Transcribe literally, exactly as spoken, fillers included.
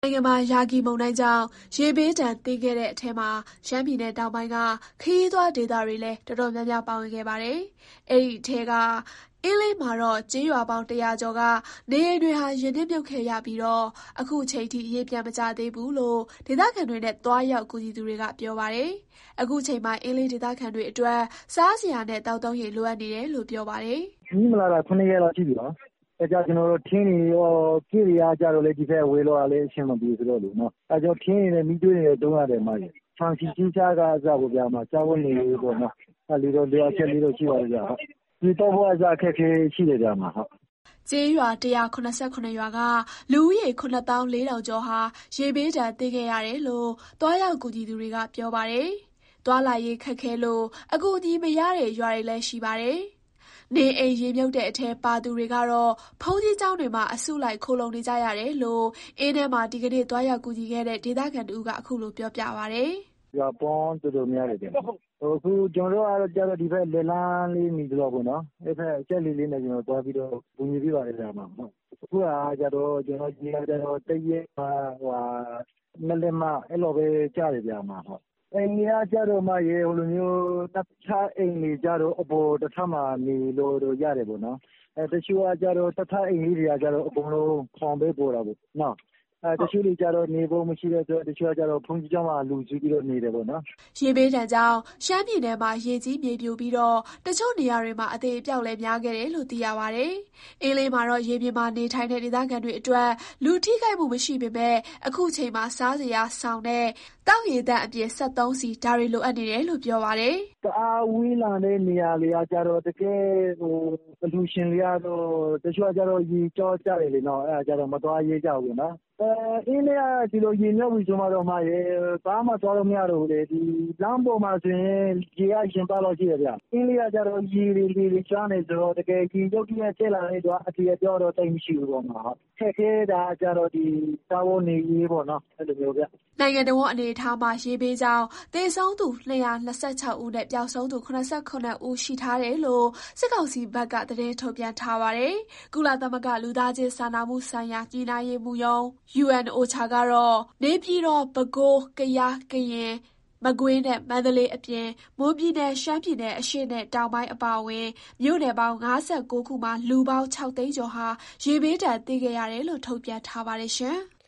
နိုင်ငံမှာယာဂီမုန်တိုင်းကြောင့်ရေဘေးဒဏ်သင့်ခဲ့တဲ့အထဲမှာရှမ်းပြည်နယ်တောင်ပိုင်းကခရီးသွားဒေသတွေလည်းတော်တော်များများပါဝင်ခဲ့ပါတယ်။အဲဒီအထဲကအင်းလေးမှာတော့ကျေးရွာပေါင်းတရာကျော်ကနေအိမ်တွေဟာရေနစ်မြုပ်ခဲ့ရပြီးတော့အခုချိန်ထိရေပြန်မကျသေးဘူးလို့ဒေသခံတွေနဲ့သွားရောက်ကူညီသူတွေကပြောပါတယ်။အခုချိန်မှာအင်းလေးဒေသခံတွေအတွက်စားစရာနဲ့သောက်သုံးရေလိုအပ်နေတယ်လို့ပြောပါတယ်။မီးမလာတာခုနှစ်ရက်လောက်ရှိပြီနော်။အဲကြောင့်ကျွန်တော်တို့ထင်းတွေရောကြည့်ရကြတော့လေဒီဘက်ဝေးလို့လည်းအရှင်းမပြေဆိုတော့လို့နော်။အဲကြောင့်ထင်းတွေနဲ့မီးသွေးတွေတုံးရတယ်မှာ။ချောင်စီကြီးစားကအစကိုပြမှာစားဖို့နေလို့ပေါ့နော်။အဲလိုတော့လျှောက်ချက်လေးတော့ရှိပါကြဟုတ်။ဒီတော့ဘွားစားခက်ခဲရှိတယ်ကြမှာဟုတ်။ကျေးရွာတရာခုနှစ်ဆယ့်ခုနှစ်ရွာကလူဦးရေခုနှစ်သောင်းလေးထောင်ကျော်ဟာရေဘေးဒဏ်သင့်ခဲ့ရတယ်လို့သွားရောက်ကူညီသူတွေကပြောပါတယ်။သွားလာရေးခက်ခဲလို့အကူအညီမရတဲ့ရွာတွေလည်းရှိပါတယ်။နေအိမ်ရေမြုပ်တဲ့အထဲပါသူတွေကတော့ဘုန်းကြီးကျောင်းတွေမှာအစုလိုက်ခိုလှုံနေကြရတယ်လို့အင်းထဲမှာဒီကနေ့သွားရောက်ကူညီခဲ့တဲ့ဒေသခံတူကအခုလိုပြောပြပါတယ်။ရွာပေါင်းတော်တော်များတယ်ဗျ။အခုကျွန်တော်တို့ကတော့ဒီဘက်လေလန်းလေးနေတော့ပေါ့နော်။အဲ့ဘက်အချက်လေးလေးနဲ့ကျွန်တော်သွားပြီးတော့ကူညီပြပါတယ်ဗျာမှာ။အခုကကြတော့ကျွန်တော်ကြီးရတော့တရက်ဟိုနှစ်လက်မအဲ့လိုပဲကြားတယ်ဗျာမှာဟုတ်။အိမ်ကြီးကြတော့မှရေဟိုလိုမျိုးတစ်ခြားအိမ်တွေကြတော့အပေါ်တစ်ထပ်မှနေလို့တော့ရတယ်ပေါ့နော်။အဲတချို့ကကြတော့တစ်ထပ်အိမ်ကြီးတွေကကြတော့အကုန်လုံးခေါင်ပေးပေါ်တာပေါ့နော်။အဲတချို့တွေကြတော့နေဖို့မရှိတဲ့အတွက်တချို့ကကြတော့ဖုန်ကြီးကျောင်းမှာလူကြီးပြီးတော့နေတယ်ပေါ့နော်။ရေဘေးဒဏ်ကြောင့်ရှမ်းပြည်နယ်မှာရေကြီးမြေပြိုပြီးတော့တချို့နေရာတွေမှာအသေးအပြောက်လည်းများခဲ့တယ်လို့သိရပါတယ်။အင်းလေးမှာတော့ရေပြင်မှာနေထိုင်တဲ့ဒေသခံတွေအတွက်လူထိခိုက်မှုမရှိပေမဲ့အခုချိန်မှာစားစရာဆောင်တဲ့တောက်ရည်တန့်အပြင်ဆက်သုံးစီဒါတွေလိုအပ်နေတယ်လို့ပြောပါတယ်။တအားဝေးလာတဲ့နေရာတွေကကြတော့တကယ်ဟိုပလူရှင်တွေကတော့တချို့ကကြတော့ရေကြောကြတယ်လေနော်အဲဒါကြတော့မသွားရေးကြဘူးနော်။အဲအင်းလေးကဒီလိုရေမြောက်ပြီးဆိုမှတော့မှရေဘာမှသွားလို့မရတော့ဘူးလေဒီလမ်းပေါ်မှာဆိုရင်ရေကရှင်ပါလို့ရှိရဗျအင်းလေးကကြတော့ရေတွေလေတွေချားနေဆိုတော့တကယ်ကြီးရုပ်ကြီးနဲ့ဆက်လာတဲ့တော့အတီးပြောတော့တိတ်မရှိဘူးပေါ့မှာခက်ခဲတာကြတော့ဒီသာဝနေရေးပေါ့နော်အဲ့လိုမျိုးဗျနိုင်ငံတော်အနေထားမှာရေဘေးကြောင့်သေဆုံးသူနှစ်ရာနှစ်ဆယ့်ခြောက်ဦးနဲ့ပျောက်ဆုံးသူခုနစ်ဆယ့်ခုနစ်ဦးရှိထားတယ်လို့စစ်ကောင်စီဘက်ကသတင်းထုတ်ပြန်ထားပါတယ်။ကုလသမဂ္ဂလူသားချင်းစာနာမှုဆိုင်ရာကြီးညာရေးမှုရုံး ယူအန်အိုချာ ကတော့နေပြည်တော်ပဲခူးကယားကရင်မကွေးနဲ့မန္တလေးအပြင်မွန်ပြည်နယ်ရှမ်းပြည်နယ်အရှေ့နဲ့တောင်ပိုင်းအပါအဝင်မြို့နယ်ပေါင်း၅၉ခုမှာလူပေါင်း၆သိန်းကျော်ဟာရေဘေးဒဏ်သင့်ခဲ့ရတယ်လို့ထုတ်ပြန်ထားပါတယ်ရှင်။